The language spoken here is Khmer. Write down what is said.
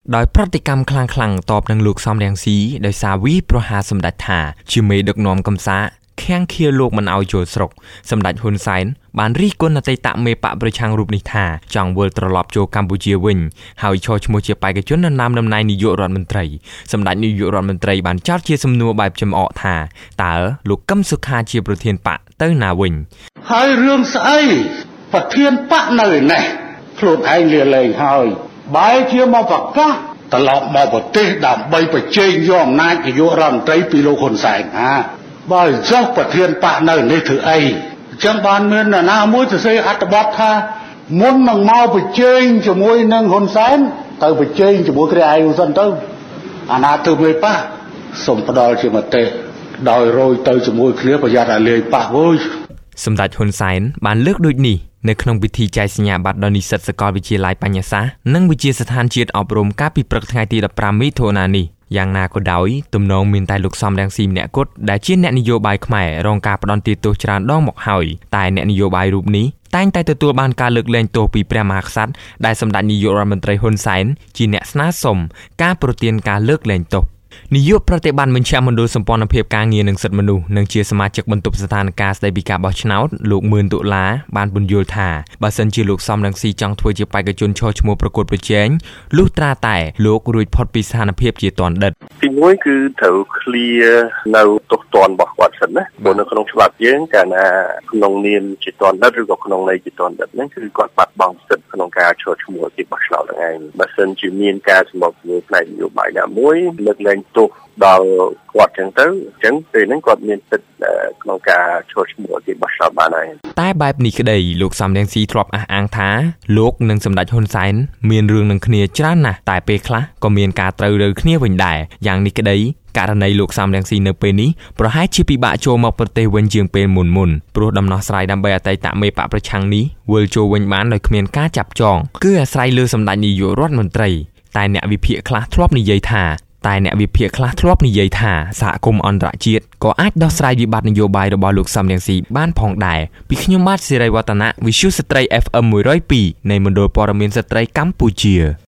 ដោយប្រតិកម្មខ្លាំងៗតបនឹងលោកសំរងស៊ីដោយសារវិប្រហារសម្ដេចថាជាមេដឹកនាំកំសាខាំងឃាលោកមិនឲ្យចូលស្រុកសម្ដេចហ៊ុនសែនបានរិះគន់អតីតមេបកប្រឆាំងរូបនេះថាចង់វិលត្រឡប់ចូលកម្ពុជាវិញហើយឈរឈ្មោះជាបេក្ខជននៅតំណែងនាយករដ្ឋមន្ត្រីសម្ដេចនាយករដ្ឋមន្ត្រីបានចោទជាសំណួរបែបចំអកថាតើលោកកឹមសុខាជាប្រធានបកទៅណាវិញហើយរឿងស្អីប្រធានបកនៅនេះខ្លួនឯងលាលែងហើយបែរជាមកប្រកាសត្រឡប់មកប្រទេសដើម្បីបញ្ជែងយកអំណាចនាយករដ្ឋមន្ត្រីពីលោកហ៊ុនសែនបើចុះប្រធានបកនៅនេះធ្វើអីអញ្ចឹងបានមាននរណាមួយទៅសេអត្ថបទថាមុននឹងមកបញ្ជែងជាមួយនឹងហ៊ុនសែនទៅបញ្ជែងជាមួយគ្នាឯងសិនទៅអាណាទៅមេបកសូមផ្ដល់ជាមតិដោយរយទៅជាមួយគ្នាប្រយ័ត្នឲ្យលេងប៉ះអើយសម្ដេចហ៊ុនសែនបានលើកដូចនេះនៅក្នុងពិធីចែកសញ្ញាបត្រដល់និស្សិតសាកលវិទ្យាល័យបញ្ញាសាស្ត្រនិងវិទ្យាស្ថានជាតិអប់រំកាលពីព្រឹកថ្ងៃទី15មិថុនានេះយ៉ាងណាក៏ដោយទំនងមានតែលោកសំរងស៊ីម្នាក់គត់ដែលជាអ្នកនយោបាយខ្មែររងការផ្ដន្ទាទោសច្រើនដងមកហើយតែអ្នកនយោបាយរូបនេះតែងតែទទួលបានការលើកលែងទោសពីព្រះមហាក្សត្រដែលសម្ដេចនាយករដ្ឋមន្ត្រីហ៊ុនសែនជាអ្នកស្នើសុំការប្រទានការលើកលែងទោសនាយកប្រតិបត្តិមជ្ឈមណ្ឌលសម្ព័ន្ធភាពការងារនិងសិទ្ធិមនុស្សនិងជាសមាជិកបន្ទប់ស្ថានភាពស្តីពីការបោះឆ្នោតលោកមឿនតុលាបានពន្យល់ថាបើសិនជាលោកសំរងស៊ីចង់ធ្វើជាបេក្ខជនឈរឈ្មោះប្រកួតប្រជែងលុះត្រាតែលោករួចផុតពីស្ថានភាពជាទណ្ឌិតទីមួយគឺត្រូវ clear នៅទោសទណ្ឌរបស់គាត់សិនណាព្រោះនៅក្នុងច្បាប់យើងកាលណាក្នុងនាមជាទណ្ឌិតឬក៏ក្នុងន័យជាទណ្ឌិតហ្នឹងគឺគាត់បាត់បង់សិទ្ធិក្នុងការឈរឈ្មោះទីបោះឆ្នោតហ្នឹងឯងបើសិនជាមានការសម្របសម្រួលផ្នែកនយោបាយណាមួយលើកលែងទោសដល់គាត់ចឹងទៅអញ្ចឹងពេលហ្នឹងគាត់មានសិទ្ធិក្នុងការឈរឈ្មោះទីបោះឆ្នោតបានហើយតែបែបនេះក្តីលោកសំរងស៊ីធ្លាប់អះអាងថាលោកនិងសម្ដេចហ៊ុនសែនមានរឿងនឹងគ្នាច្រើនណាស់តែពេលខ្លះក៏មានការត្រូវរើគ្នាវិញដែរយ៉ាងនេះក្តីករណីលោកសំរងស៊ីនៅពេលនេះប្រហែលជាពិបាកចូលមកប្រទេសវិញជាងពេលមុនព្រោះដំណោះស្រាយដើម្បីអតីតមេបកប្រឆាំងនេះវិលចូលវិញបានដោយគ្មានការចាប់ចងគឺអាស្រ័យលើសម្ដេចនាយករដ្ឋមន្ត្រីតែអ្នកវិភាគខ្លះធ្លាប់និយាយថាសហគមន៍អន្តរជាតិក៏អាចដោះស្រាយវិបត្តិនយោបាយរបស់លោកសំរងស៊ីបានផងដែរពីខ្ញុំបាទសេរីវឌ្ឍនៈ Visual ស្ត្រី FM 102នៃមណ្ឌលព័ត៌មានស្ត្រីកម្ពុជា